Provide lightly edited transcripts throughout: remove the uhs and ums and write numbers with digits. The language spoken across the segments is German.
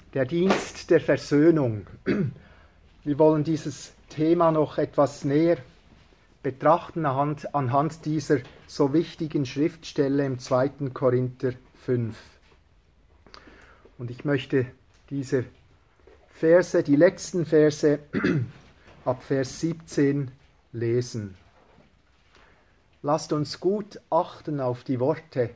Der Dienst der Versöhnung. Wir wollen dieses Thema noch etwas näher betrachten anhand dieser so wichtigen Schriftstelle im 2. Korinther 5. Und ich möchte diese Verse, die letzten Verse ab Vers 17 lesen. Lasst uns gut achten auf die Worte,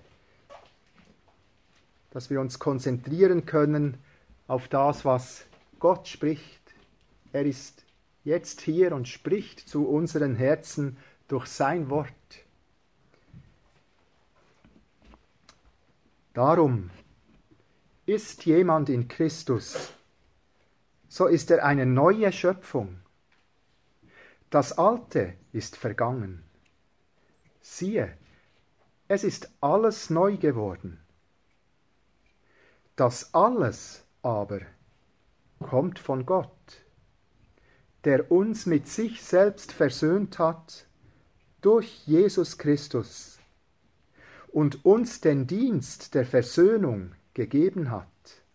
dass wir uns konzentrieren können auf das, was Gott spricht. Er ist jetzt hier und spricht zu unseren Herzen durch sein Wort. Darum, ist jemand in Christus, so ist er eine neue Schöpfung. Das Alte ist vergangen. Siehe, es ist alles neu geworden. Das alles aber kommt von Gott, der uns mit sich selbst versöhnt hat durch Jesus Christus und uns den Dienst der Versöhnung gegeben hat.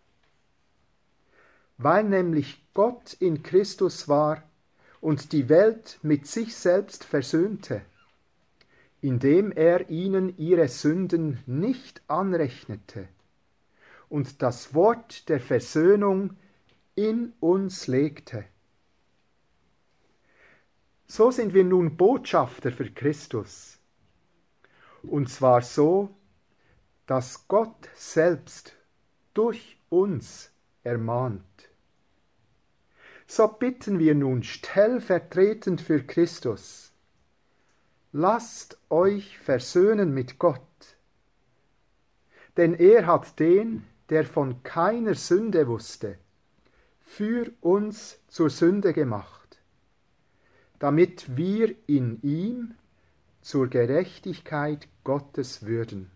Weil nämlich Gott in Christus war und die Welt mit sich selbst versöhnte, indem er ihnen ihre Sünden nicht anrechnete und das Wort der Versöhnung in uns legte. So sind wir nun Botschafter für Christus, und zwar so, dass Gott selbst durch uns ermahnt. So bitten wir nun stellvertretend für Christus: Lasst euch versöhnen mit Gott, denn er hat den, der von keiner Sünde wusste, für uns zur Sünde gemacht, damit wir in ihm zur Gerechtigkeit Gottes würden.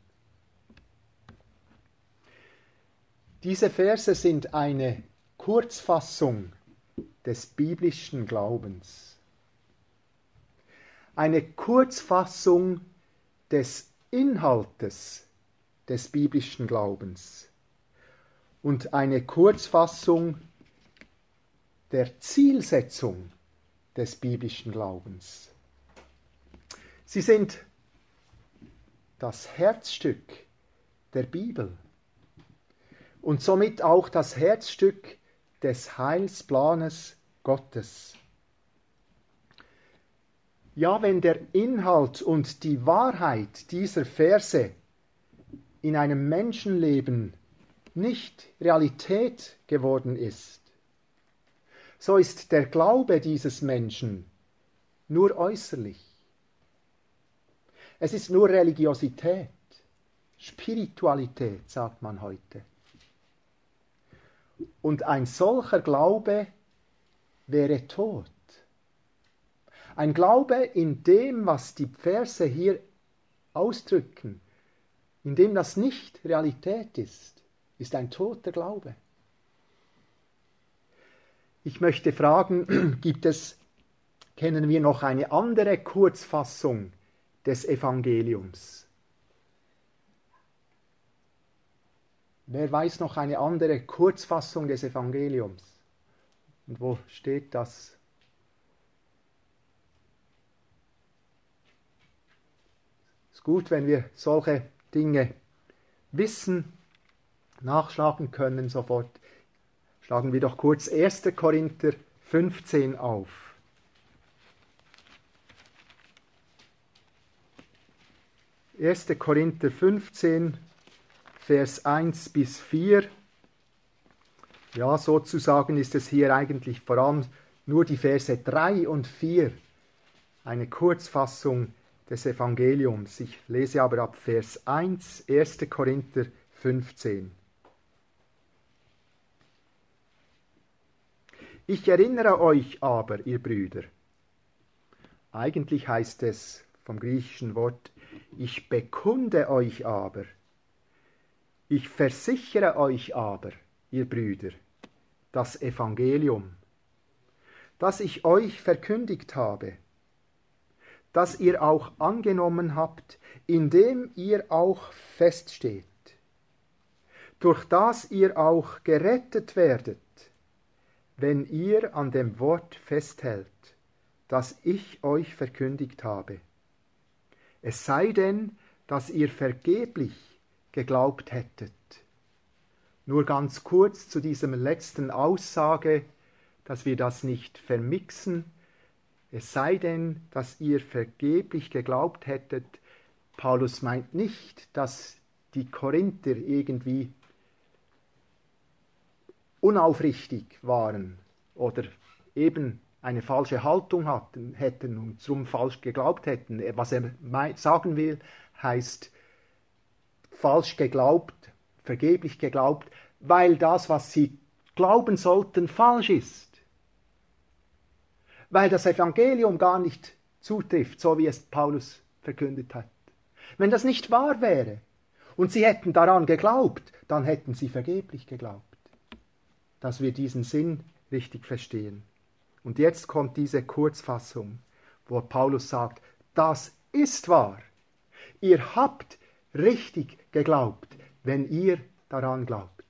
Diese Verse sind eine Kurzfassung des biblischen Glaubens. Eine Kurzfassung des Inhaltes des biblischen Glaubens und eine Kurzfassung der Zielsetzung des biblischen Glaubens. Sie sind das Herzstück der Bibel und somit auch das Herzstück des Heilsplanes Gottes. Ja, wenn der Inhalt und die Wahrheit dieser Verse in einem Menschenleben nicht Realität geworden ist, so ist der Glaube dieses Menschen nur äußerlich. Es ist nur Religiosität, Spiritualität, sagt man heute. Und ein solcher Glaube wäre tot. Ein Glaube in dem, was die Verse hier ausdrücken, in dem das nicht Realität ist ein toter Glaube. Ich möchte fragen, kennen wir noch eine andere Kurzfassung des Evangeliums? Wer weiß noch eine andere Kurzfassung des Evangeliums? Und wo steht das? Es ist gut, wenn wir solche Dinge wissen, nachschlagen können sofort. Schlagen wir doch kurz 1. Korinther 15 auf. 1. Korinther 15, Vers 1 bis 4. Ja, sozusagen ist es hier eigentlich vor allem nur die Verse 3 und 4, eine Kurzfassung des Evangeliums. Ich lese aber ab Vers 1, 1. Korinther 15. Ich erinnere euch aber, ihr Brüder, eigentlich heißt es vom griechischen Wort, ich bekunde euch aber, ich versichere euch aber, ihr Brüder, das Evangelium, das ich euch verkündigt habe, das ihr auch angenommen habt, in dem ihr auch feststeht, durch das ihr auch gerettet werdet, wenn ihr an dem Wort festhält, das ich euch verkündigt habe. Es sei denn, dass ihr vergeblich geglaubt hättet. Nur ganz kurz zu dieser letzten Aussage, dass wir das nicht vermixen. Es sei denn, dass ihr vergeblich geglaubt hättet. Paulus meint nicht, dass die Korinther irgendwie unaufrichtig waren oder eben eine falsche Haltung hätten und darum falsch geglaubt hätten. Was er sagen will, heißt falsch geglaubt, vergeblich geglaubt, weil das, was sie glauben sollten, falsch ist. Weil das Evangelium gar nicht zutrifft, so wie es Paulus verkündet hat. Wenn das nicht wahr wäre und sie hätten daran geglaubt, dann hätten sie vergeblich geglaubt. Dass wir diesen Sinn richtig verstehen. Und jetzt kommt diese Kurzfassung, wo Paulus sagt, das ist wahr. Ihr habt richtig geglaubt, wenn ihr daran glaubt.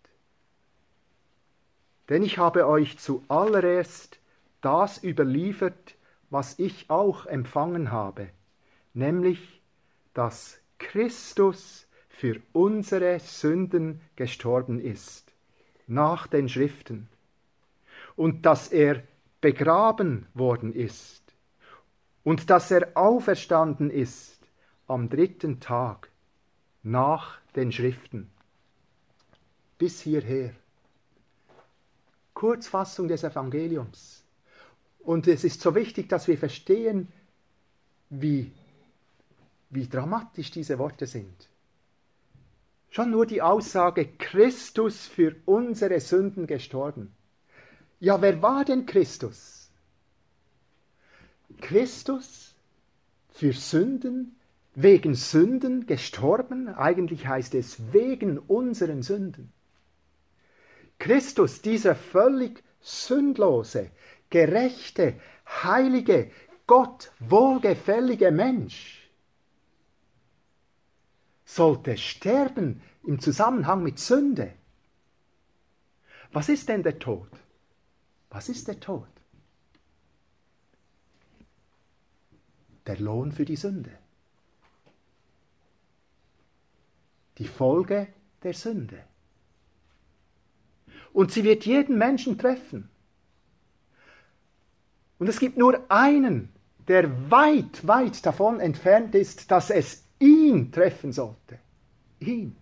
Denn ich habe euch zuallererst das überliefert, was ich auch empfangen habe, nämlich, dass Christus für unsere Sünden gestorben ist, nach den Schriften, und dass er begraben worden ist, und dass er auferstanden ist am 3. Tag, nach den Schriften. Bis hierher. Kurzfassung des Evangeliums. Und es ist so wichtig, dass wir verstehen, wie dramatisch diese Worte sind. Schon nur die Aussage, Christus für unsere Sünden gestorben. Ja, wer war denn Christus? Christus für Sünden, wegen Sünden gestorben? Eigentlich heißt es wegen unseren Sünden. Christus, dieser völlig sündlose, gerechte, heilige, Gott wohlgefällige Mensch, sollte sterben im Zusammenhang mit Sünde. Was ist denn der Tod? Was ist der Tod? Der Lohn für die Sünde. Die Folge der Sünde. Und sie wird jeden Menschen treffen. Und es gibt nur einen, der weit, weit davon entfernt ist, dass es ihn treffen sollte. Ihn.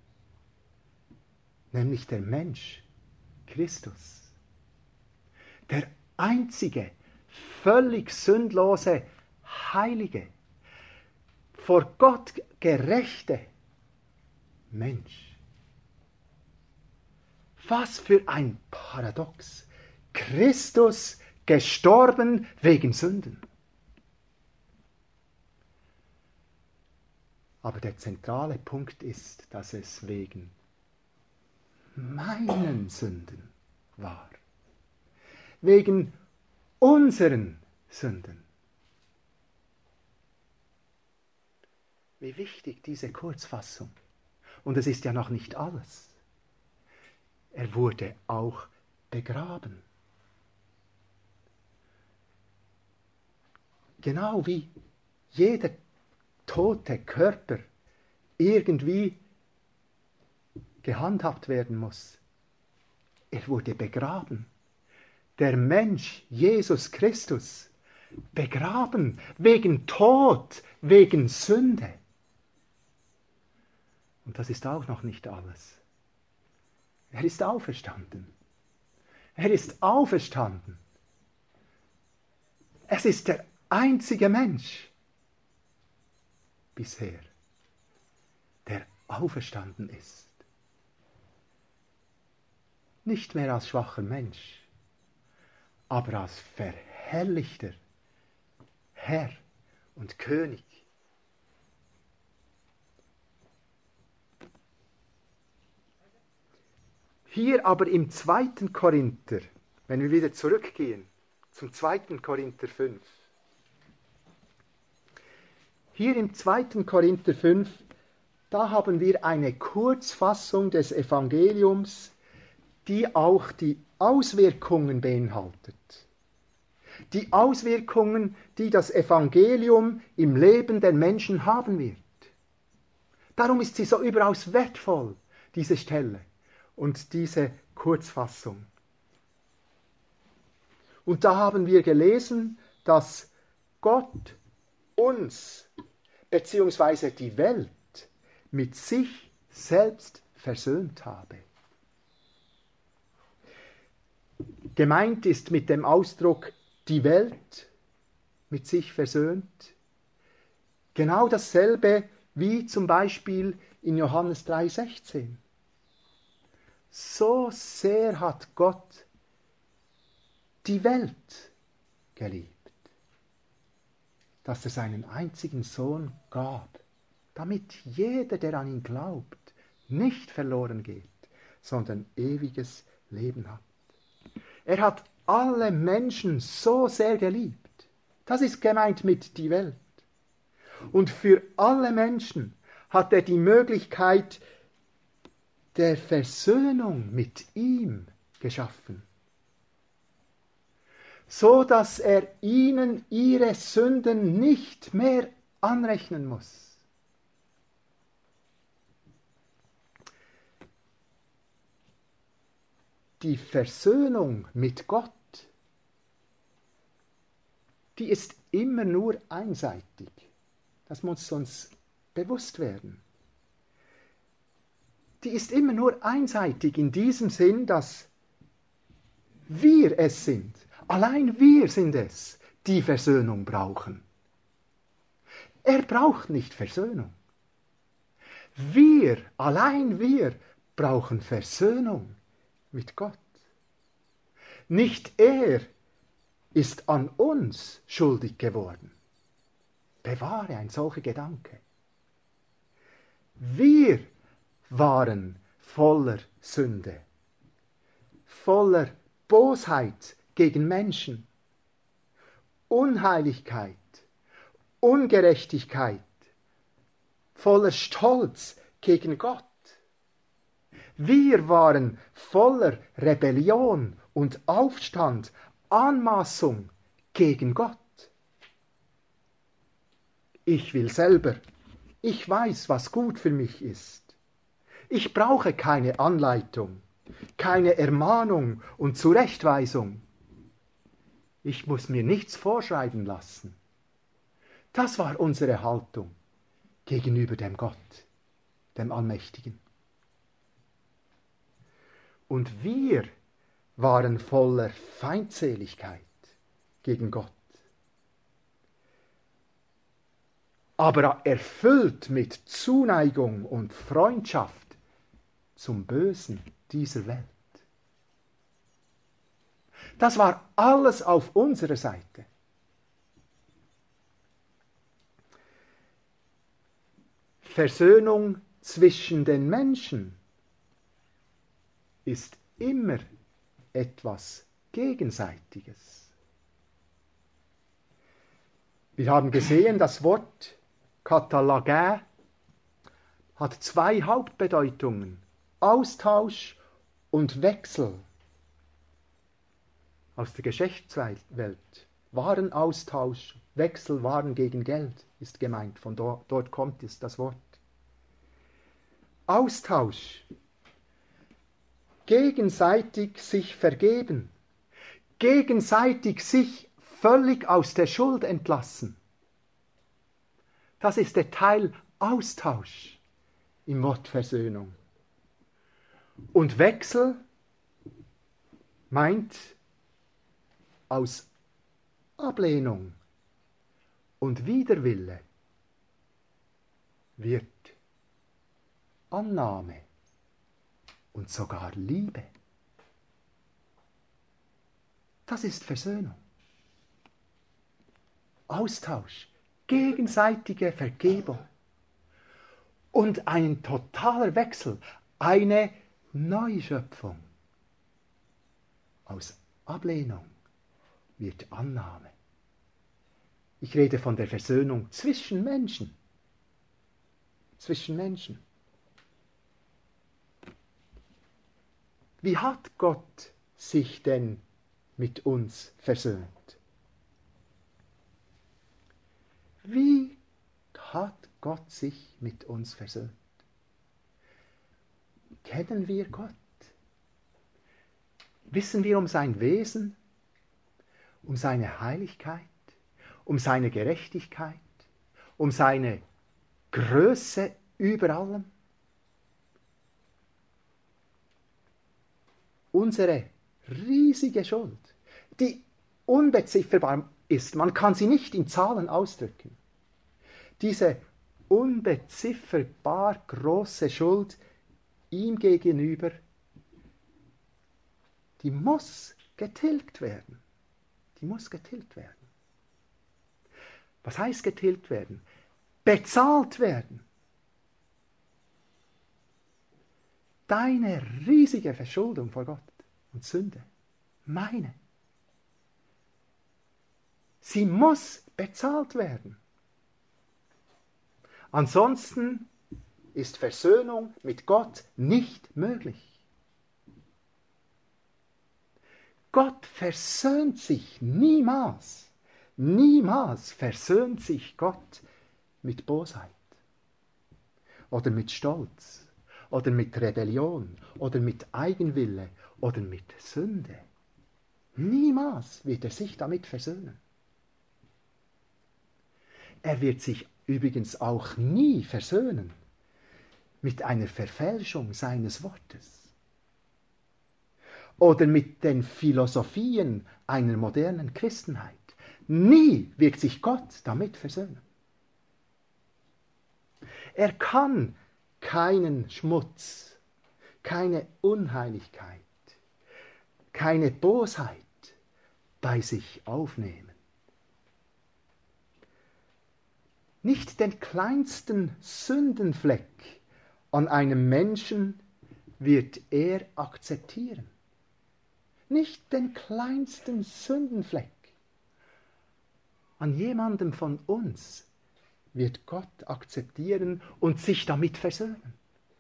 Nämlich der Mensch, Christus. Der einzige, völlig sündlose, heilige, vor Gott gerechte Mensch. Was für ein Paradox. Christus gestorben wegen Sünden. Aber der zentrale Punkt ist, dass es wegen meinen Sünden war. Wegen unseren Sünden. Wie wichtig diese Kurzfassung. Und es ist ja noch nicht alles. Er wurde auch begraben. Genau wie jeder tote Körper irgendwie gehandhabt werden muss. Er wurde begraben. Der Mensch, Jesus Christus, begraben wegen Tod, wegen Sünde. Und das ist auch noch nicht alles. Er ist auferstanden. Er ist auferstanden. Es ist der einzige Mensch bisher, der auferstanden ist. Nicht mehr als schwacher Mensch, aber als verherrlichter Herr und König. Hier aber im 2. Korinther, wenn wir wieder zurückgehen zum 2. Korinther 5. Hier im 2. Korinther 5 da haben wir eine Kurzfassung des Evangeliums, die auch die Auswirkungen beinhaltet. Die Auswirkungen, die das Evangelium im Leben der Menschen haben wird. Darum ist sie so überaus wertvoll, diese Stelle und diese Kurzfassung. Und da haben wir gelesen, dass Gott uns bzw. die Welt mit sich selbst versöhnt habe. Gemeint ist mit dem Ausdruck die Welt mit sich versöhnt genau dasselbe wie zum Beispiel in Johannes 3,16. So sehr hat Gott die Welt geliebt, dass er seinen einzigen Sohn gab, damit jeder, der an ihn glaubt, nicht verloren geht, sondern ewiges Leben hat. Er hat alle Menschen so sehr geliebt. Das ist gemeint mit die Welt. Und für alle Menschen hat er die Möglichkeit der Versöhnung mit ihm geschaffen, so dass er ihnen ihre Sünden nicht mehr anrechnen muss. Die Versöhnung mit Gott, die ist immer nur einseitig. Das muss uns bewusst werden. Die ist immer nur einseitig in diesem Sinn, dass wir es sind, allein wir sind es, die Versöhnung brauchen. Er braucht nicht Versöhnung. Wir, allein wir, brauchen Versöhnung mit Gott. Nicht er ist an uns schuldig geworden. Bewahre ein solcher Gedanke. Wir waren voller Sünde, voller Bosheit gegen Menschen, Unheiligkeit, Ungerechtigkeit, voller Stolz gegen Gott. Wir waren voller Rebellion und Aufstand, Anmaßung gegen Gott. Ich will selber. Ich weiß, was gut für mich ist. Ich brauche keine Anleitung, keine Ermahnung und Zurechtweisung. Ich muss mir nichts vorschreiben lassen. Das war unsere Haltung gegenüber dem Gott, dem Allmächtigen. Und wir waren voller Feindseligkeit gegen Gott. Aber erfüllt mit Zuneigung und Freundschaft zum Bösen dieser Welt. Das war alles auf unserer Seite. Versöhnung zwischen den Menschen ist immer etwas Gegenseitiges. Wir haben gesehen, das Wort Katalage hat zwei Hauptbedeutungen: Austausch und Wechsel. Aus der Geschäftswelt. Warenaustausch, Wechsel Waren gegen Geld ist gemeint. Von dort kommt es, das Wort. Austausch. Gegenseitig sich vergeben. Gegenseitig sich völlig aus der Schuld entlassen. Das ist der Teil Austausch im Wort Versöhnung. Und Wechsel meint aus Ablehnung und Widerwille wird Annahme und sogar Liebe. Das ist Versöhnung. Austausch, gegenseitige Vergebung und ein totaler Wechsel, eine Neuschöpfung. Aus Ablehnung wird Annahme. Ich rede von der Versöhnung zwischen Menschen. zwischen Menschen. Wie hat Gott sich denn mit uns versöhnt? Wie hat Gott sich mit uns versöhnt? Kennen wir Gott? Wissen wir um sein Wesen, um seine Heiligkeit, um seine Gerechtigkeit, um seine Größe über allem? Unsere riesige Schuld, die unbezifferbar ist, man kann sie nicht in Zahlen ausdrücken. Diese unbezifferbar große Schuld ihm gegenüber, die muss getilgt werden. Die muss getilgt werden. Was heißt getilgt werden? Bezahlt werden. Deine riesige Verschuldung vor Gott und Sünde, meine, sie muss bezahlt werden. Ansonsten ist Versöhnung mit Gott nicht möglich. Gott versöhnt sich niemals, niemals versöhnt sich Gott mit Bosheit oder mit Stolz oder mit Rebellion oder mit Eigenwille oder mit Sünde. Niemals wird er sich damit versöhnen. Er wird sich übrigens auch nie versöhnen mit einer Verfälschung seines Wortes oder mit den Philosophien einer modernen Christenheit. Nie wird sich Gott damit versöhnen. Er kann keinen Schmutz, keine Unheiligkeit, keine Bosheit bei sich aufnehmen. Nicht den kleinsten Sündenfleck an einem Menschen wird er akzeptieren. Nicht den kleinsten Sündenfleck an jemandem von uns wird Gott akzeptieren und sich damit versöhnen.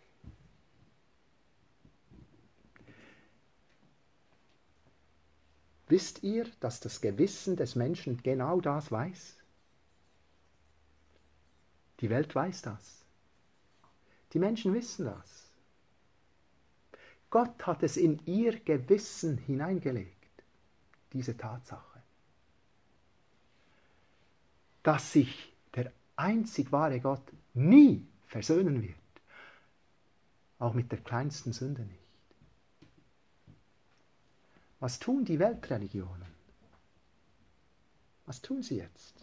Wisst ihr, dass das Gewissen des Menschen genau das weiß? Die Welt weiß das. Die Menschen wissen das. Gott hat es in ihr Gewissen hineingelegt, diese Tatsache, dass sich der einzig wahre Gott nie versöhnen wird, auch mit der kleinsten Sünde nicht. Was tun die Weltreligionen? Was tun sie jetzt?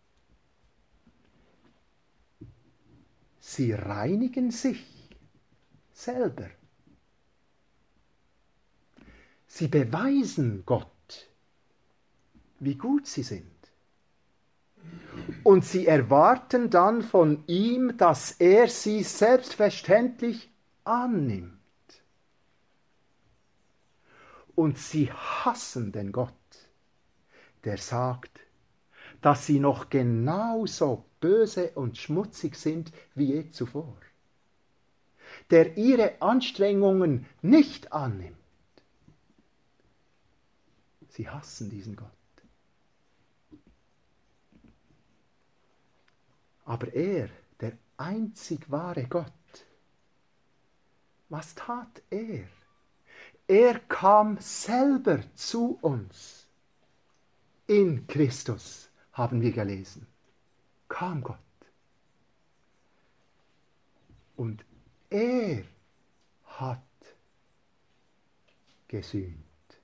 Sie reinigen sich selber. Sie beweisen Gott, wie gut sie sind. Und sie erwarten dann von ihm, dass er sie selbstverständlich annimmt. Und sie hassen den Gott, der sagt, dass sie noch genauso böse und schmutzig sind wie je zuvor, der ihre Anstrengungen nicht annimmt. Sie hassen diesen Gott. Aber er, der einzig wahre Gott, was tat er? Er kam selber zu uns. In Christus haben wir gelesen, kam Gott. Und er hat gesühnt.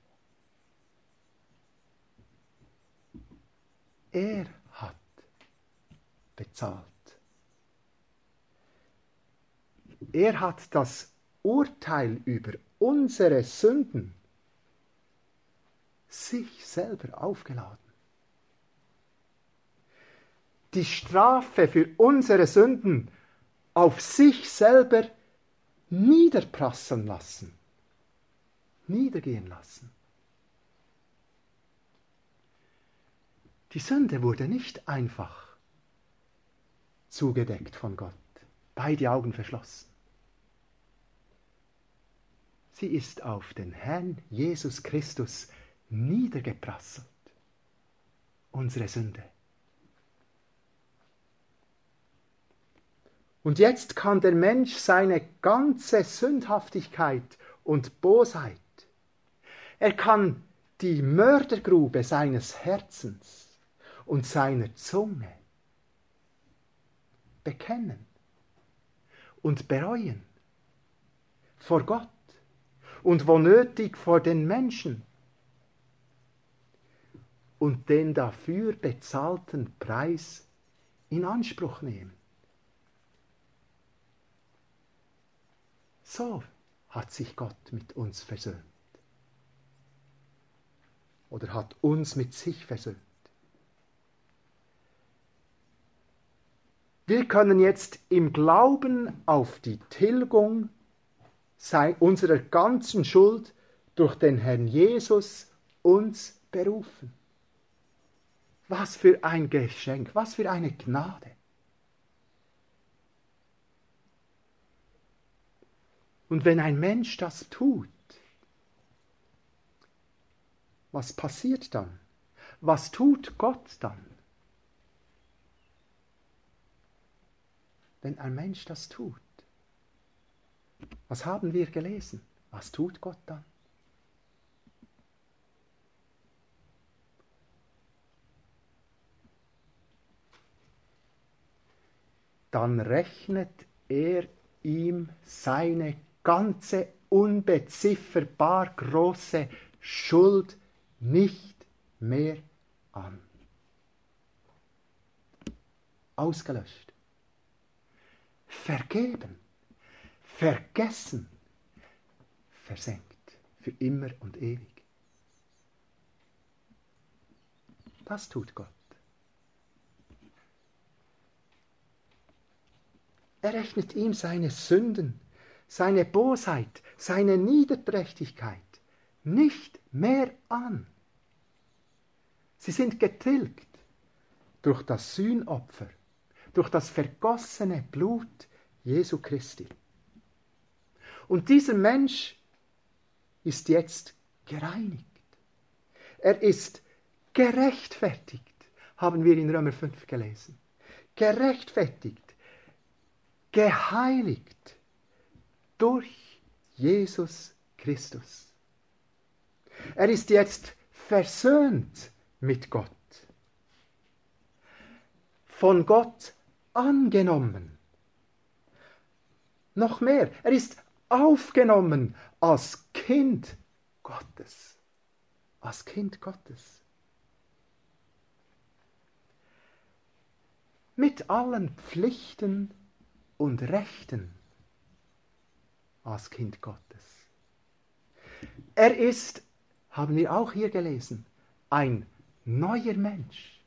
Er hat bezahlt. Er hat das Urteil über unsere Sünden sich selber aufgeladen. Die Strafe für unsere Sünden auf sich selber niederprasseln lassen, niedergehen lassen. Die Sünde wurde nicht einfach zugedeckt von Gott. beide Augen verschlossen. Sie ist auf den Herrn Jesus Christus niedergeprasselt, unsere Sünde. Und jetzt kann der Mensch seine ganze Sündhaftigkeit und Bosheit, er kann die Mördergrube seines Herzens und seiner Zunge bekennen und bereuen vor Gott und wo nötig vor den Menschen und den dafür bezahlten Preis in Anspruch nehmen. So hat sich Gott mit uns versöhnt. Oder hat uns mit sich versöhnt. Wir können jetzt im Glauben auf die Tilgung unserer ganzen Schuld durch den Herrn Jesus uns berufen. Was für ein Geschenk, was für eine Gnade. Und wenn ein Mensch das tut, was passiert dann? Was tut Gott dann? Wenn ein Mensch das tut. Was haben wir gelesen? Was tut Gott dann? Dann rechnet er ihm seine ganze unbezifferbar große Schuld nicht mehr an. Ausgelöscht. Vergeben. Vergessen. Versenkt. Für immer und ewig. Das tut Gott. Er rechnet ihm seine Sünden, seine Bosheit, seine Niederträchtigkeit nicht mehr an. Sie sind getilgt durch das Sühnopfer, durch das vergossene Blut Jesu Christi. Und dieser Mensch ist jetzt gereinigt. Er ist gerechtfertigt, haben wir in Römer 5 gelesen. Gerechtfertigt, geheiligt durch Jesus Christus. Er ist jetzt versöhnt mit Gott. Von Gott angenommen. Noch mehr, er ist aufgenommen als Kind Gottes. Als Kind Gottes. Mit allen Pflichten und Rechten als Kind Gottes. Er ist, haben wir auch hier gelesen, ein neuer Mensch.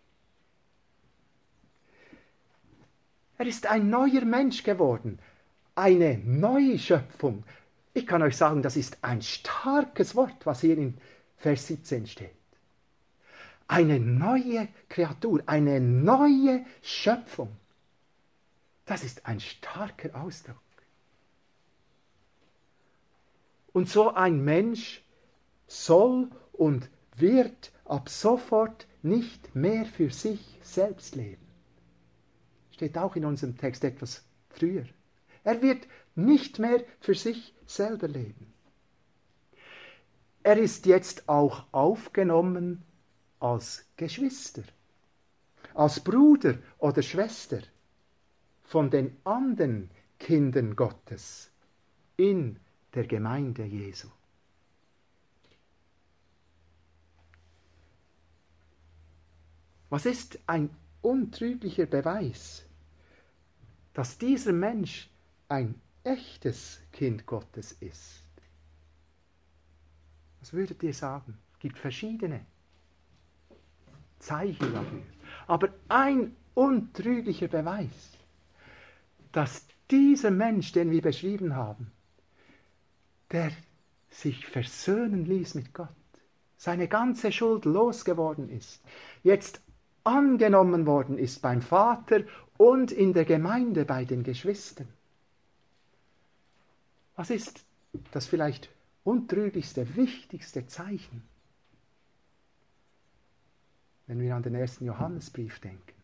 Er ist ein neuer Mensch geworden, eine neue Schöpfung. Ich kann euch sagen, das ist ein starkes Wort, was hier in Vers 17 steht. Eine neue Kreatur, eine neue Schöpfung. Das ist ein starker Ausdruck. Und so ein Mensch soll und wird ab sofort nicht mehr für sich selbst leben. Steht auch in unserem Text etwas früher. Er wird nicht mehr für sich selber leben. Er ist jetzt auch aufgenommen als Geschwister, als Bruder oder Schwester von den anderen Kindern Gottes in der Gemeinde Jesu. Was ist ein untrüglicher Beweis, dass dieser Mensch ein echtes Kind Gottes ist? Was würdet ihr sagen? Es gibt verschiedene Zeichen dafür. Aber ein untrüglicher Beweis, dass dieser Mensch, den wir beschrieben haben, der sich versöhnen ließ mit Gott, seine ganze Schuld losgeworden ist, jetzt angenommen worden ist beim Vater und in der Gemeinde bei den Geschwistern. Was ist das vielleicht untrüglichste, wichtigste Zeichen, wenn wir an den 1. Johannesbrief denken?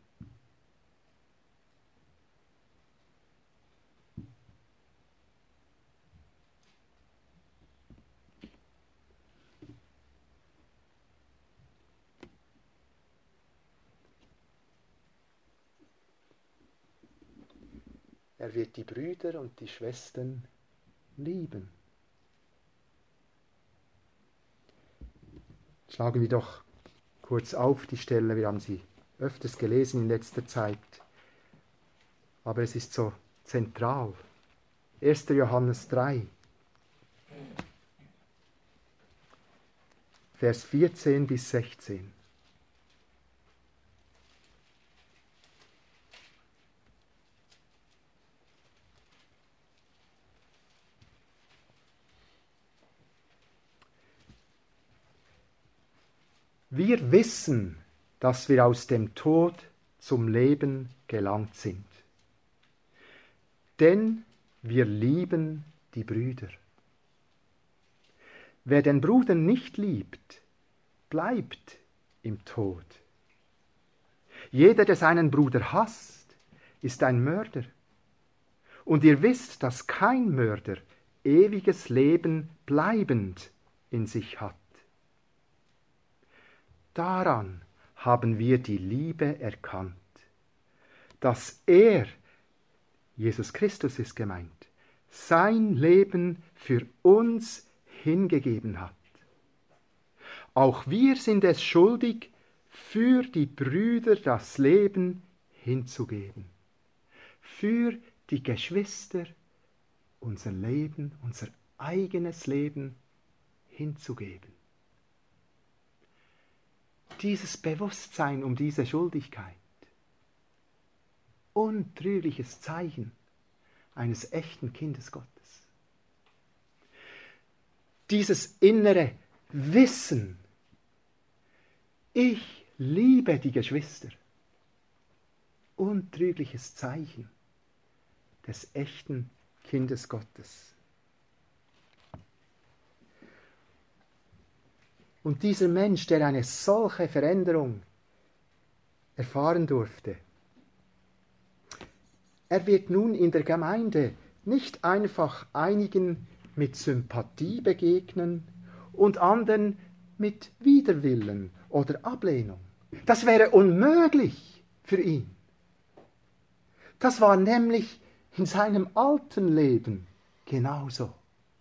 Er wird die Brüder und die Schwestern lieben. Schlagen wir doch kurz auf die Stelle, wir haben sie öfters gelesen in letzter Zeit, aber es ist so zentral. 1. Johannes 3, Vers 14 bis 16. Wir wissen, dass wir aus dem Tod zum Leben gelangt sind. Denn wir lieben die Brüder. Wer den Bruder nicht liebt, bleibt im Tod. Jeder, der seinen Bruder hasst, ist ein Mörder. Und ihr wisst, dass kein Mörder ewiges Leben bleibend in sich hat. Daran haben wir die Liebe erkannt, dass er, Jesus Christus ist gemeint, sein Leben für uns hingegeben hat. Auch wir sind es schuldig, für die Brüder das Leben hinzugeben. Für die Geschwister unser Leben, unser eigenes Leben hinzugeben. Dieses Bewusstsein um diese Schuldigkeit, untrügliches Zeichen eines echten Kindes Gottes. Dieses innere Wissen, ich liebe die Geschwister, untrügliches Zeichen des echten Kindes Gottes. Und dieser Mensch, der eine solche Veränderung erfahren durfte, er wird nun in der Gemeinde nicht einfach einigen mit Sympathie begegnen und anderen mit Widerwillen oder Ablehnung. Das wäre unmöglich für ihn. Das war nämlich in seinem alten Leben genauso.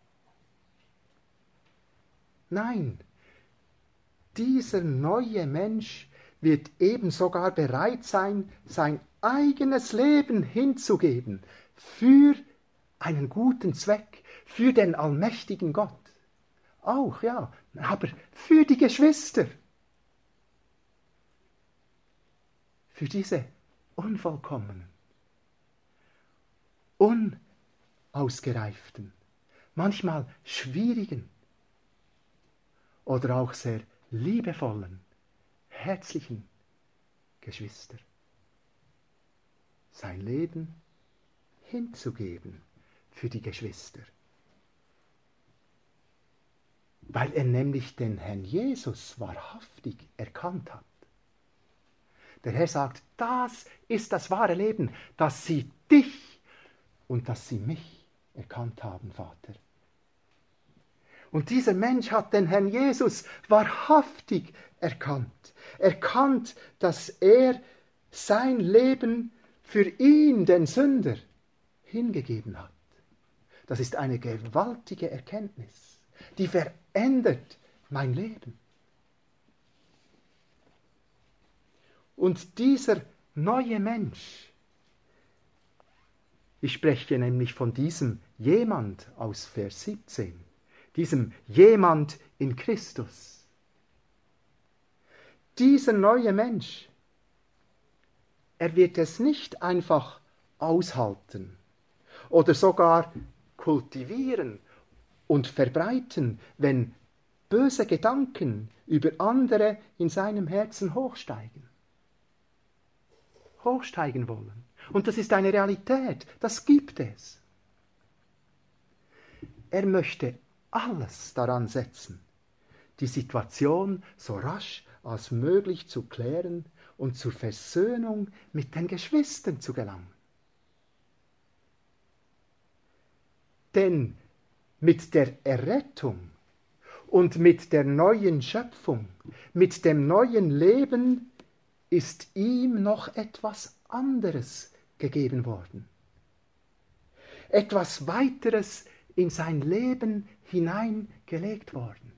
Nein, dieser neue Mensch wird eben sogar bereit sein, sein eigenes Leben hinzugeben für einen guten Zweck, für den allmächtigen Gott. Auch, ja, aber für die Geschwister. Für diese unvollkommenen, unausgereiften, manchmal schwierigen oder auch sehr liebevollen, herzlichen Geschwister. Sein Leben hinzugeben für die Geschwister. Weil er nämlich den Herrn Jesus wahrhaftig erkannt hat. Der Herr sagt, das ist das wahre Leben, dass sie dich und dass sie mich erkannt haben, Vater. Und dieser Mensch hat den Herrn Jesus wahrhaftig erkannt. Erkannt, dass er sein Leben für ihn, den Sünder, hingegeben hat. Das ist eine gewaltige Erkenntnis, die verändert mein Leben. Und dieser neue Mensch, ich spreche nämlich von diesem jemand aus Vers 17, diesem jemand in Christus. Dieser neue Mensch, er wird es nicht einfach aushalten oder sogar kultivieren und verbreiten, wenn böse Gedanken über andere in seinem Herzen hochsteigen wollen Und das ist eine Realität, das gibt es. Er möchte alles daran setzen, die Situation so rasch als möglich zu klären und zur Versöhnung mit den Geschwistern zu gelangen. Denn mit der Errettung und mit der neuen Schöpfung, mit dem neuen Leben ist ihm noch etwas anderes gegeben worden. Etwas weiteres in sein Leben hineingelegt worden.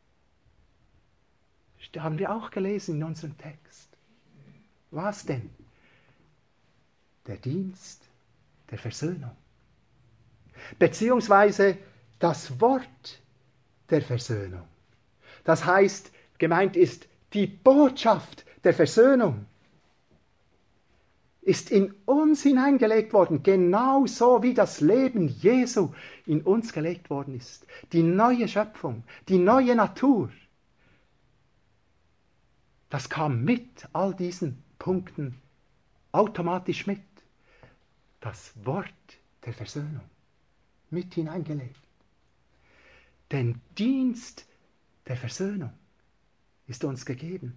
Das haben wir auch gelesen in unserem Text. Was denn? Der Dienst der Versöhnung. Beziehungsweise das Wort der Versöhnung. Das heißt, gemeint ist die Botschaft der Versöhnung. Ist in uns hineingelegt worden, genauso wie das Leben Jesu in uns gelegt worden ist. Die neue Schöpfung, die neue Natur. Das kam mit all diesen Punkten automatisch mit. Das Wort der Versöhnung mit hineingelegt. Den Dienst der Versöhnung ist uns gegeben.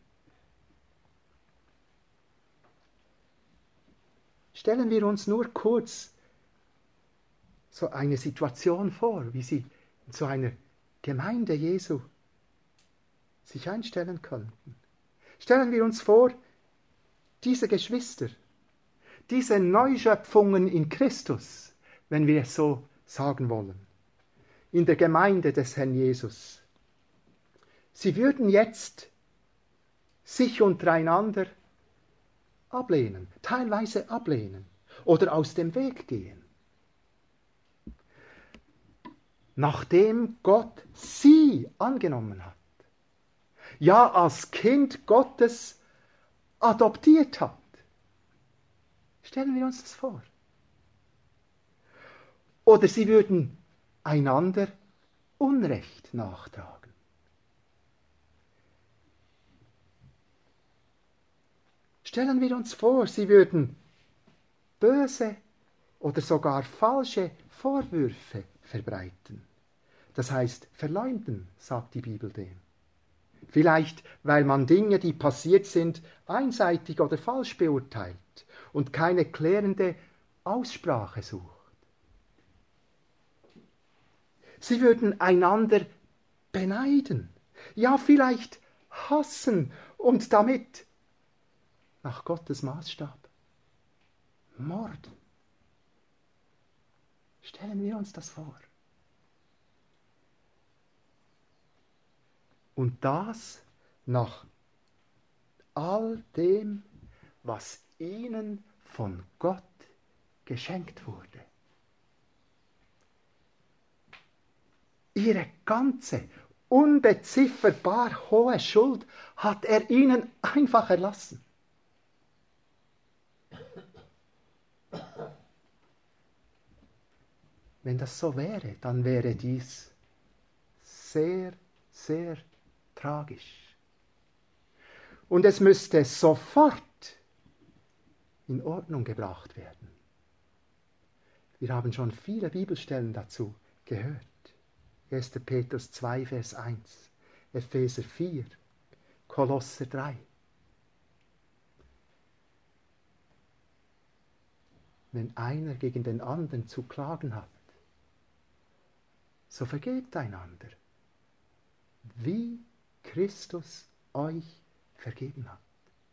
Stellen wir uns nur kurz so eine Situation vor, wie sie in so einer Gemeinde Jesu sich einstellen könnten. Stellen wir uns vor, diese Geschwister, diese Neuschöpfungen in Christus, wenn wir es so sagen wollen, in der Gemeinde des Herrn Jesus. Sie würden jetzt sich untereinander ablehnen, teilweise ablehnen oder aus dem Weg gehen. Nachdem Gott sie angenommen hat, ja als Kind Gottes adoptiert hat. Stellen wir uns das vor. Oder sie würden einander Unrecht nachtragen. Stellen wir uns vor, sie würden böse oder sogar falsche Vorwürfe verbreiten. Das heißt, verleumden, sagt die Bibel dem. Vielleicht, weil man Dinge, die passiert sind, einseitig oder falsch beurteilt und keine klärende Aussprache sucht. Sie würden einander beneiden, ja vielleicht hassen und damit nach Gottes Maßstab morden. Stellen wir uns das vor. Und das nach all dem, was ihnen von Gott geschenkt wurde. Ihre ganze, unbezifferbar hohe Schuld hat er ihnen einfach erlassen. Wenn das so wäre, dann wäre dies sehr, sehr tragisch. Und es müsste sofort in Ordnung gebracht werden. Wir haben schon viele Bibelstellen dazu gehört. 1. Petrus 2, Vers 1, Epheser 4, Kolosser 3. Wenn einer gegen den anderen zu klagen hat, so vergebt einander, wie Christus euch vergeben hat.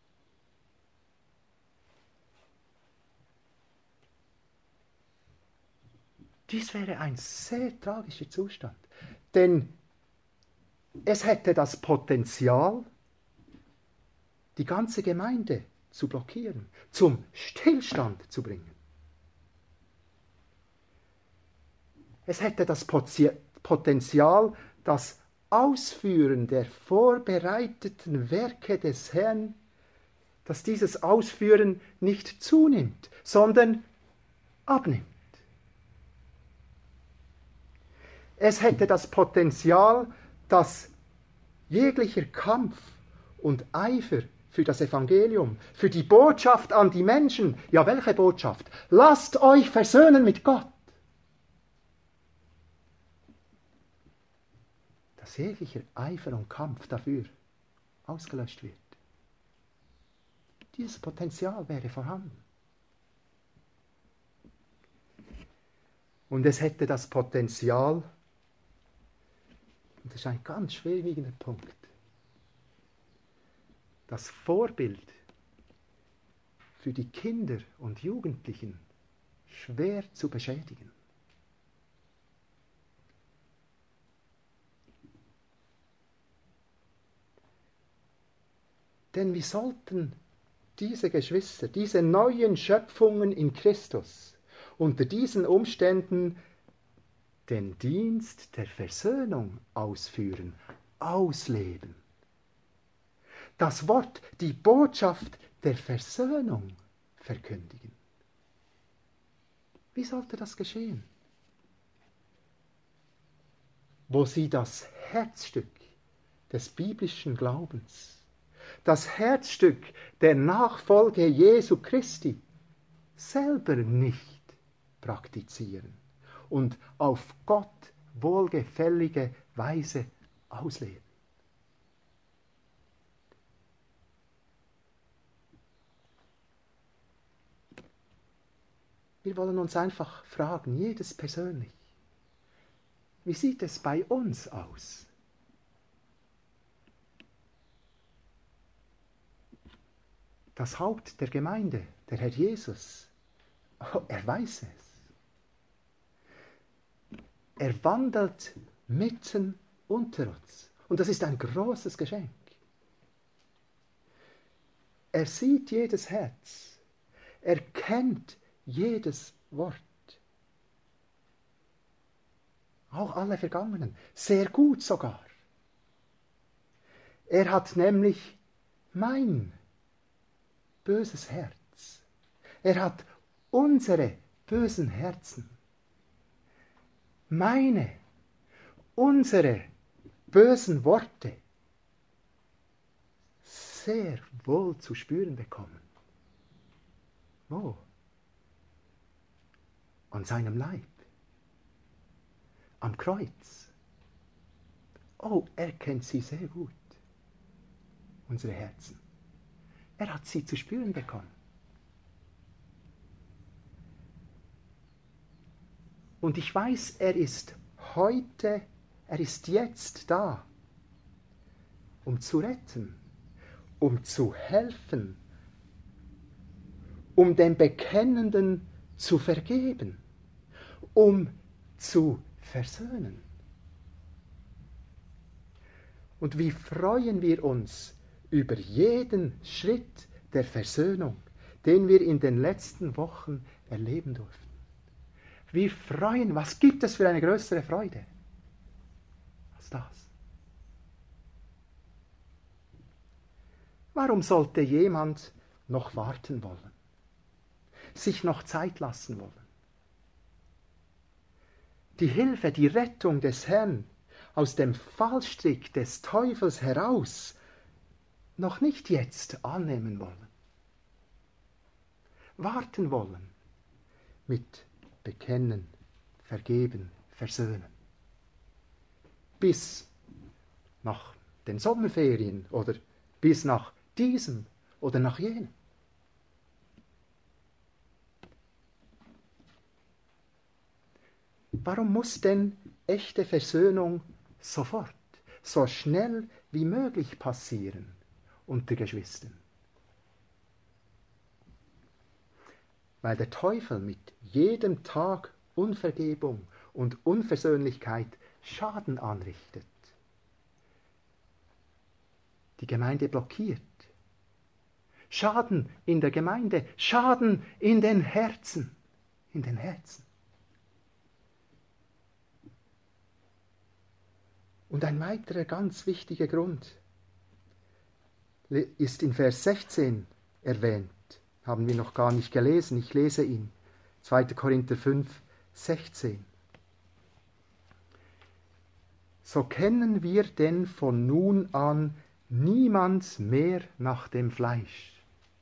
Dies wäre ein sehr tragischer Zustand, denn es hätte das Potenzial, die ganze Gemeinde zu blockieren, zum Stillstand zu bringen. Es hätte das Potenzial, das Ausführen der vorbereiteten Werke des Herrn, dass dieses Ausführen nicht zunimmt, sondern abnimmt. Es hätte das Potenzial, dass jeglicher Kampf und Eifer für das Evangelium, für die Botschaft an die Menschen. Ja, welche Botschaft? Lasst euch versöhnen mit Gott. Dass jeglicher Eifer und Kampf dafür ausgelöscht wird. Dieses Potenzial wäre vorhanden. Und es hätte das Potenzial, und das ist ein ganz schwerwiegender Punkt, das Vorbild für die Kinder und Jugendlichen schwer zu beschädigen. Denn wie sollten diese Geschwister, diese neuen Schöpfungen in Christus unter diesen Umständen den Dienst der Versöhnung ausführen, ausleben? Das Wort, die Botschaft der Versöhnung verkündigen. Wie sollte das geschehen? Wo sie das Herzstück des biblischen Glaubens, das Herzstück der Nachfolge Jesu Christi selber nicht praktizieren und auf Gott wohlgefällige Weise ausleben. Wir wollen uns einfach fragen, jedes persönlich, wie sieht es bei uns aus? Das Haupt der Gemeinde, der Herr Jesus, er weiß es. Er wandelt mitten unter uns. Und das ist ein großes Geschenk. Er sieht jedes Herz. Er kennt jedes Wort. Auch alle Vergangenen. Sehr gut sogar. Er hat nämlich mein böses Herz. Er hat unsere bösen Herzen. Unsere bösen Worte sehr wohl zu spüren bekommen. Wo? An seinem Leib. Am Kreuz. Oh, er kennt sie sehr gut. Unsere Herzen. Er hat sie zu spüren bekommen. Und ich weiß, er ist jetzt da, um zu retten, um zu helfen, um dem Bekennenden zu vergeben, um zu versöhnen. Und wie freuen wir uns über jeden Schritt der Versöhnung, den wir in den letzten Wochen erleben durften. Wir freuen, was gibt es für eine größere Freude als das? Warum sollte jemand noch warten wollen? Sich noch Zeit lassen wollen? Die Hilfe, die Rettung des Herrn aus dem Fallstrick des Teufels heraus noch nicht jetzt annehmen wollen. Warten wollen mit Bekennen, vergeben, versöhnen. Bis nach den Sommerferien oder bis nach diesem oder nach jenem. Warum muss denn echte Versöhnung sofort, so schnell wie möglich passieren unter Geschwistern? Weil der Teufel mit jedem Tag Unvergebung und Unversöhnlichkeit Schaden anrichtet. Die Gemeinde blockiert. Schaden in der Gemeinde, Schaden in den Herzen. In den Herzen. Und ein weiterer ganz wichtiger Grund ist in Vers 16 erwähnt. Haben wir noch gar nicht gelesen, ich lese ihn. 2. Korinther 5, 16. So kennen wir denn von nun an niemand mehr nach dem Fleisch.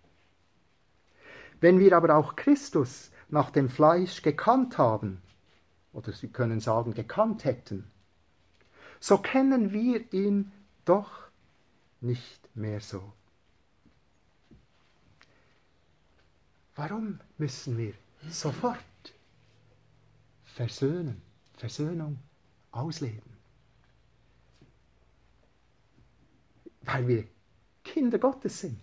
Wenn wir aber auch Christus nach dem Fleisch gekannt haben, oder Sie können sagen, gekannt hätten, so kennen wir ihn doch nicht mehr so. Warum müssen wir sofort Versöhnung ausleben? Weil wir Kinder Gottes sind.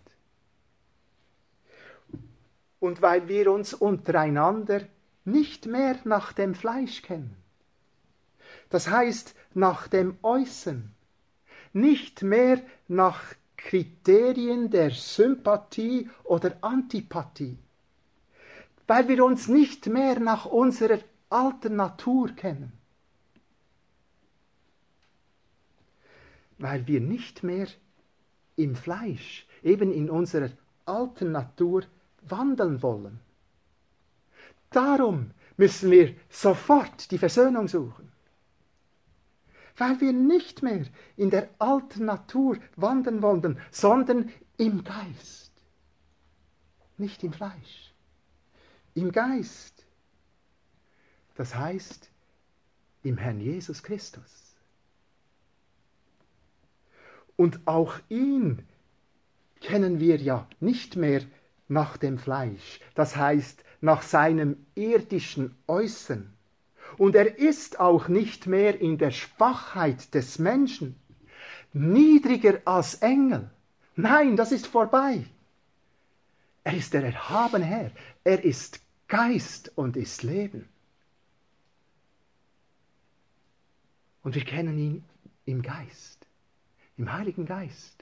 Und weil wir uns untereinander nicht mehr nach dem Fleisch kennen. Das heißt, nach dem Äußeren. Nicht mehr nach Kriterien der Sympathie oder Antipathie. Weil wir uns nicht mehr nach unserer alten Natur kennen. Weil wir nicht mehr im Fleisch, eben in unserer alten Natur, wandeln wollen. Darum müssen wir sofort die Versöhnung suchen. Weil wir nicht mehr in der alten Natur wandeln wollen, sondern im Geist. Nicht im Fleisch. Im Geist. Das heißt, im Herrn Jesus Christus. Und auch ihn kennen wir ja nicht mehr nach dem Fleisch, das heißt nach seinem irdischen Äußern. Und er ist auch nicht mehr in der Schwachheit des Menschen, niedriger als Engel. Nein, das ist vorbei. Er ist der erhabene Herr, er ist Geist und ist Leben. Und wir kennen ihn im Geist, im Heiligen Geist.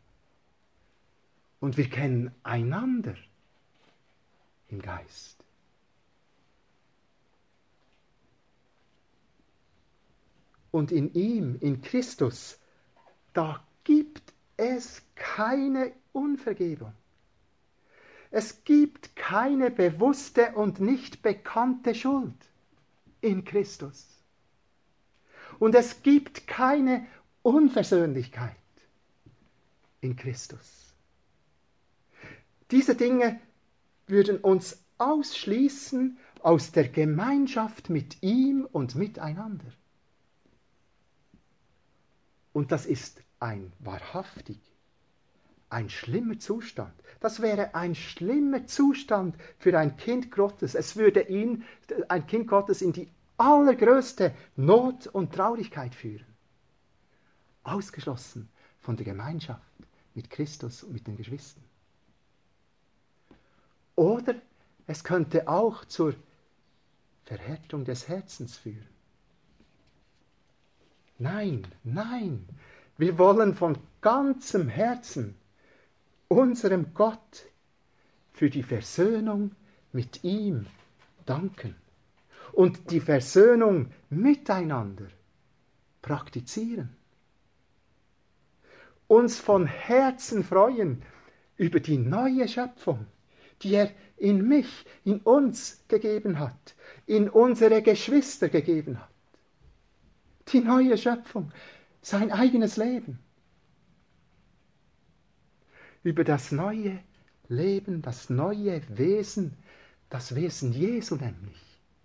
Und wir kennen einander im Geist. Und in ihm, in Christus, da gibt es keine Unvergebung. Es gibt keine bewusste und nicht bekannte Schuld in Christus. Und es gibt keine Unversöhnlichkeit in Christus. Diese Dinge würden uns ausschließen aus der Gemeinschaft mit ihm und miteinander. Und das ist ein schlimmer Zustand. Das wäre ein schlimmer Zustand für ein Kind Gottes. Es würde ein Kind Gottes in die allergrößte Not und Traurigkeit führen. Ausgeschlossen von der Gemeinschaft mit Christus und mit den Geschwistern. Oder es könnte auch zur Verhärtung des Herzens führen. Nein, nein, wir wollen von ganzem Herzen unserem Gott für die Versöhnung mit ihm danken und die Versöhnung miteinander praktizieren. Uns von Herzen freuen über die neue Schöpfung, die er in mich, in uns gegeben hat, in unsere Geschwister gegeben hat. Die neue Schöpfung, sein eigenes Leben. Über das neue Leben, das neue Wesen, das Wesen Jesu nämlich,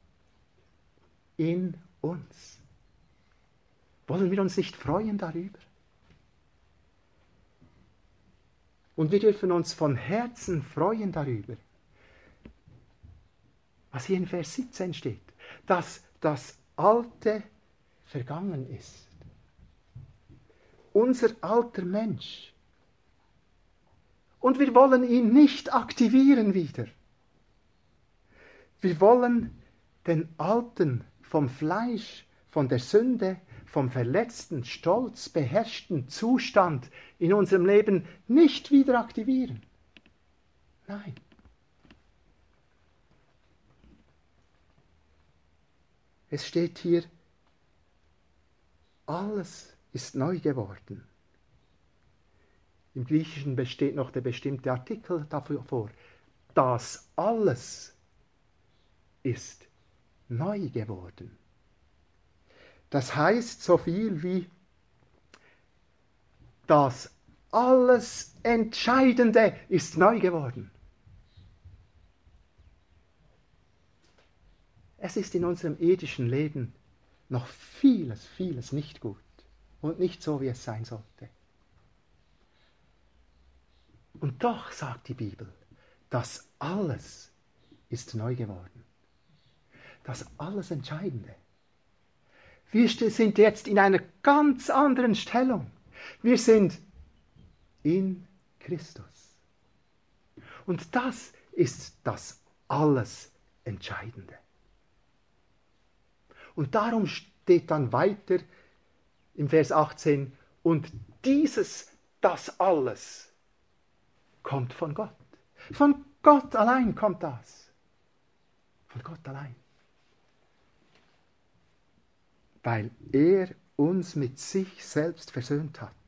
in uns. Wollen wir uns nicht freuen darüber? Und wir dürfen uns von Herzen freuen darüber, was hier in Vers 17 steht, dass das Alte vergangen ist. Unser alter Mensch. Und wir wollen ihn nicht aktivieren wieder. Wir wollen den alten, vom Fleisch, von der Sünde, vom verletzten, stolz beherrschten Zustand in unserem Leben nicht wieder aktivieren. Nein. Es steht hier, alles ist neu geworden. Im Griechischen besteht noch der bestimmte Artikel dafür vor. Das alles ist neu geworden. Das heißt so viel wie das alles Entscheidende ist neu geworden. Es ist in unserem irdischen Leben noch vieles, vieles nicht gut und nicht so, wie es sein sollte. Und doch sagt die Bibel, das alles ist neu geworden. Das alles Entscheidende. Wir sind jetzt in einer ganz anderen Stellung. Wir sind in Christus. Und das ist das alles Entscheidende. Und darum steht dann weiter im Vers 18, und das alles kommt von Gott. Von Gott allein kommt das. Von Gott allein. Weil er uns mit sich selbst versöhnt hat.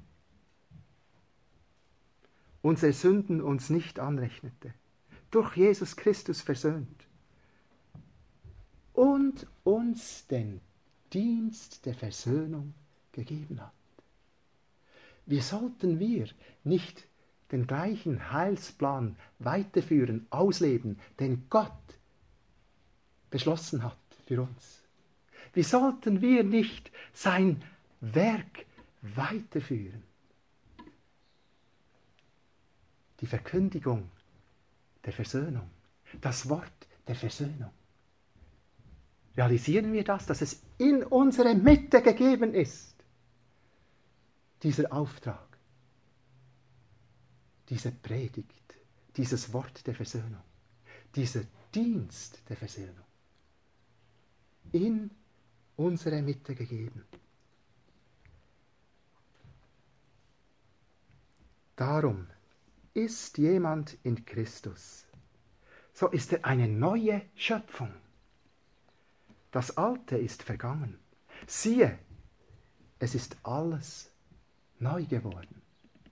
Unsere Sünden uns nicht anrechnete. Durch Jesus Christus versöhnt. Und uns den Dienst der Versöhnung gegeben hat. Wie sollten wir nicht den gleichen Heilsplan weiterführen, ausleben, den Gott beschlossen hat für uns? Wie sollten wir nicht sein Werk weiterführen? Die Verkündigung der Versöhnung, das Wort der Versöhnung. Realisieren wir das, dass es in unsere Mitte gegeben ist? Dieser Auftrag, diese Predigt, dieses Wort der Versöhnung, dieser Dienst der Versöhnung. In unsere Mitte gegeben. Darum ist jemand in Christus, so ist er eine neue Schöpfung. Das Alte ist vergangen. Siehe, es ist alles neu geworden.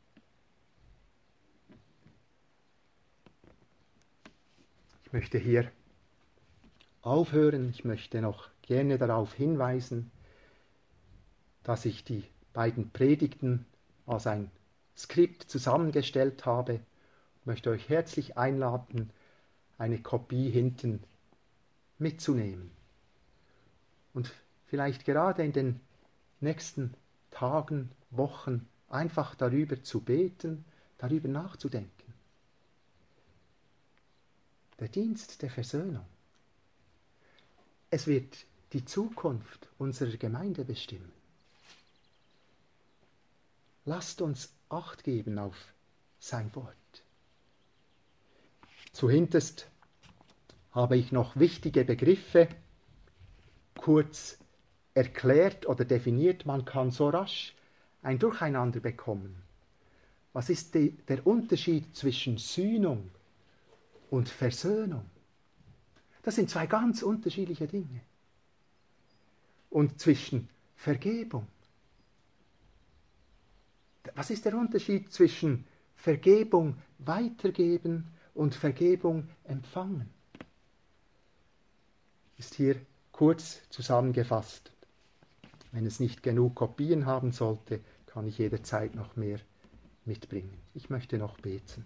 Ich möchte hier aufhören. Ich möchte noch gerne darauf hinweisen, dass ich die beiden Predigten als ein Skript zusammengestellt habe. Ich möchte euch herzlich einladen, eine Kopie hinten mitzunehmen. Und vielleicht gerade in den nächsten Tagen, Wochen einfach darüber zu beten, darüber nachzudenken. Der Dienst der Versöhnung. Es wird die Zukunft unserer Gemeinde bestimmen. Lasst uns Acht geben auf sein Wort. Zuhinterst habe ich noch wichtige Begriffe kurz erklärt oder definiert. Man kann so rasch ein Durcheinander bekommen. Was ist der Unterschied zwischen Sühnung und Versöhnung? Das sind zwei ganz unterschiedliche Dinge. Und zwischen Vergebung. Was ist der Unterschied zwischen Vergebung weitergeben und Vergebung empfangen? Ist hier kurz zusammengefasst. Wenn es nicht genug Kopien haben sollte, kann ich jederzeit noch mehr mitbringen. Ich möchte noch beten.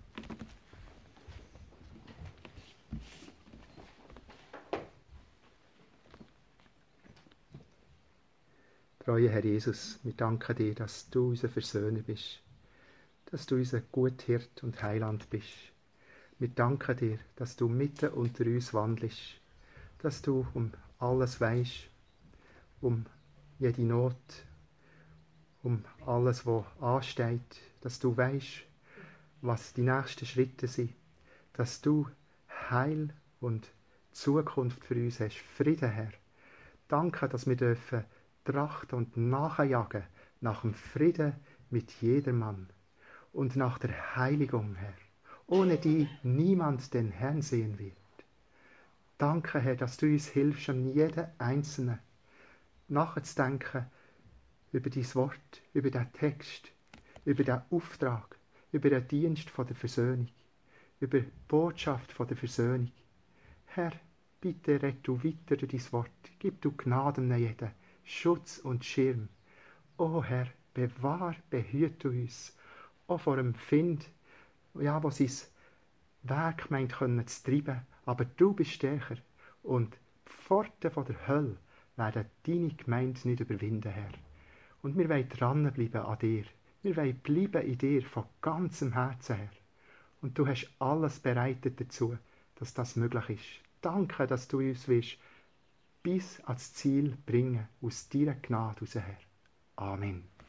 Treue Herr Jesus, wir danken dir, dass du unser Versöhner bist, dass du unser Guthirt und Heiland bist. Wir danken dir, dass du mitten unter uns wandelst, dass du um alles weisst, um jede Not, um alles, was ansteht, dass du weisst, was die nächsten Schritte sind, dass du Heil und Zukunft für uns hast. Frieden, Herr. Danke, dass wir dürfen trachten und nachjagen nach dem Frieden mit jedermann und nach der Heiligung, Herr, ohne die niemand den Herrn sehen wird. Danke, Herr, dass du uns hilfst, an jeden Einzelnen nachzudenken über dein Wort, über den Text, über den Auftrag, über den Dienst von der Versöhnung, über die Botschaft von der Versöhnung. Herr, bitte red du weiter durch dein Wort, gib du Gnade an jeden, Schutz und Schirm. O Herr, bewahr, behüte uns auch vor dem Find, ja, wo sein Werk meint können zu treiben. Aber du bist stärker. Und die Pforten von der Hölle werden deine Gemeinde nicht überwinden, Herr. Und wir wollen dranbleiben an dir. Wir wollen bleiben in dir von ganzem Herzen, Herr. Und du hast alles bereitet dazu, dass das möglich ist. Danke, dass du uns willst bis ans Ziel bringen, aus deiner Gnade heraus, Herr. Amen.